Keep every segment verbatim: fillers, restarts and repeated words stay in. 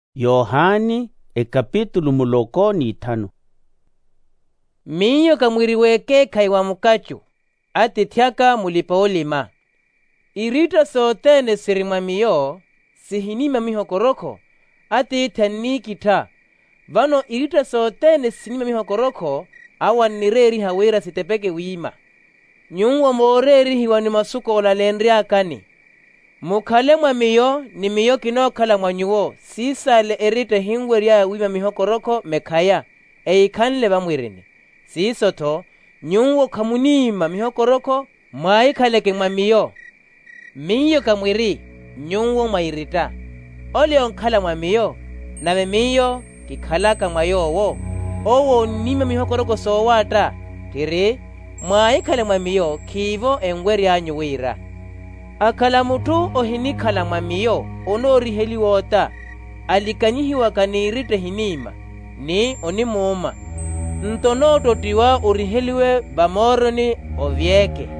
Yohani ekapitulo muloko ni itano. Miyo kamwiri weke kaiwa mukachu ati thyaka mulipaolima. Irita sotene sirimwa miyo sihinima mihokoroko ati ithani kita. Vano irita sotene sinima mihokoroko awa nireri hawera sitepeke wima. Nyungwa moreri hiwa ni masuko olalendri akani. Mukhale mwa miyo ni miyo kinokhala mwa nyuwo sisale erite hingwe rya wima mihokoroko mekhaya eikhanle vamwirini. Sisoto nyungwo khamunima mihokoroko mwaikhaleke mwa miyo. Miyo kamwiri nyungwo mwairita. Ole onkhala mwa miyo nave miyo kikhalaka mwa yowo. Owo nima mihokoroko sowata tiri mwaikhale mwa miyo khivo engwe ryanyu wira. Akhala mutu ohinikhala mwa miyo onoriheli wota alikanyihiwa kanirite hinima ni onimuuma ntonototiwa oriheliwe bamoroni ovyeke.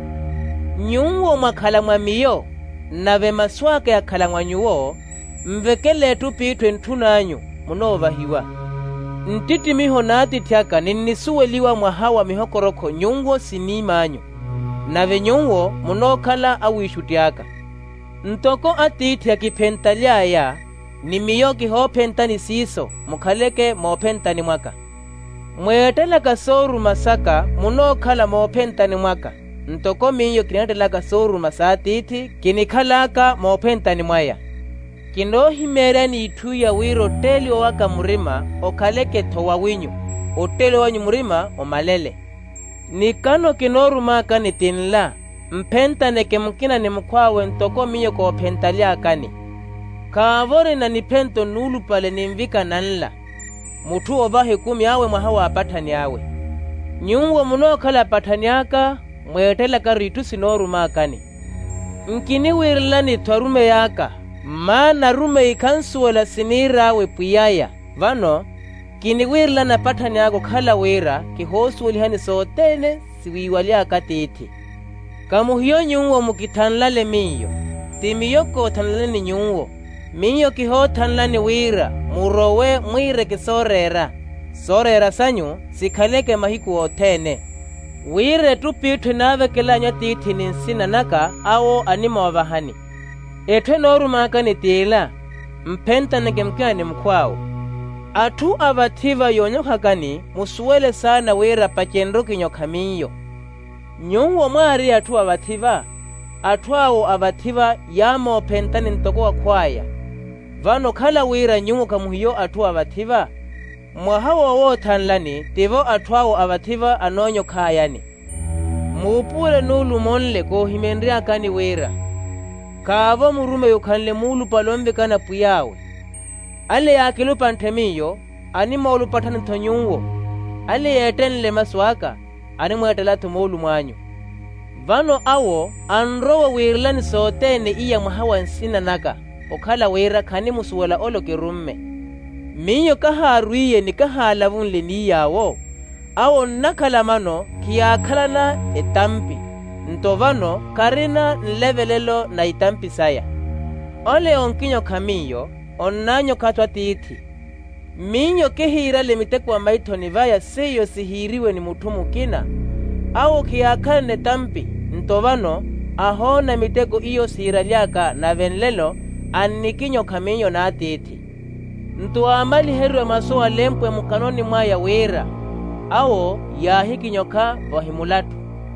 Nyungwo mwakhala mwa miyo nave maswake akhala mwa nyuwo mvekeletu pitwe nthunanyu munovahiwa. Ntiti miho nati thyaka ninnisuweliwa mwa hawa mihokoroko nyungwo sinimanyu nave nyungwo munokhala awishutyaka. Ntoko atithya kiphenta lyaya ni miyo kihophentani siso mukhaleke mophentani mwaka. Mweetelaka soru masaka munokhala mophentani mwaka. Ntoko miyo kinatelaka soru masatithi kinikhalaka mophentani mwaya. Kinohimera ni ithuya wiro teli owaka murima okhaleke thowa winyu oteli wanyu murima omalele. Nikano kinorumaka ni tinla mphentane kemkina ni mkwawe ntoko miyo kophenta lyakani. Kaavore na niphento nulupale nimvika nanla mutu ovahe kumi awe mwahawa apathani awe. Nyungwo munokhala pathani aka mweetelaka ritu sinorumakani. Nkiniwirila ni thwarume yaka mana rume ikhansuwela sinirawe pwiyaya. Vano kiniwirila na pathani ako khala wira kihosuwelihani sotene siwiwalyaka tithi. Kamuhiyo nyungwo mukithanlale miyo ti miyo kothanlale ni nyungwo. Miyo kihothanlani wira murowe mwire kisorera. Sorera sanyu sikhaleke mahiku othene. Wire tupithwe navekelanya tithi ninsinanaka awo animovahani. Ethwe norumaka ni tila mphentane kemkina ni mkwawo. Athu avathiva yonyokhakani musuwele sana wira pachenro kinyokha miyo. Nyungwo mwari athu avathiva athu awo avathiva yamophentani ntoko wakhwaya. Vano khala wira nyungwo kamuhiyo athu avathiva mwahawa wothanlani tivo athu awo avathiva anonyokhayani. Muupule nulu monle kohimendri akani wira. Kaavo murume yukhanle mulu palomvikana puyawe. Ale yakilupa nthemiyo animolupathani nthonyungwo. Ale yetenle maswaka animwetelathu mulu mwanyu. Vano awo anrowa wirilani sotene iya mwahawa nsinanaka okhala wira khani musuwela olo kirumme. Miyo kaharwiye ni kahalavunle niyawo. Awo nnakhala mano kiyakhalana etampi. Ntovano karina nlevelelo na itampi saya. Ole onkinyo kamiyo onnanyo katwa tithi. Minyo kihira lemitekwa maithoni vaya seyo sihiriwe ni mutumu kina. Awo kiyakhala ne tampi. Ntovano ahona miteko iyo sihira lyaka na venlelo annikinyo kamiyo na tithi. Ntuamali herwe masoa lempwe mukanoni mwaya wira. Awo yahikinyoka wahimulatu.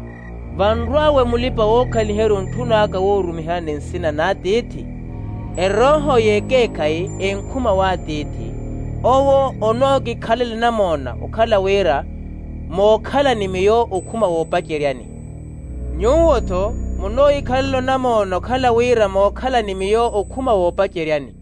Vanrwawe mulipa wokali heru ntunaka worumihane nsina na tithi. Eroho yekekai enkhuma wa tithi. Owo onoki khalele namona okhala wira mokhala ni miyo okhuma wopacheryani. Nyuwoto muno ikhalelo namona okhala wira mokhala ni miyo okhuma wopacheryani.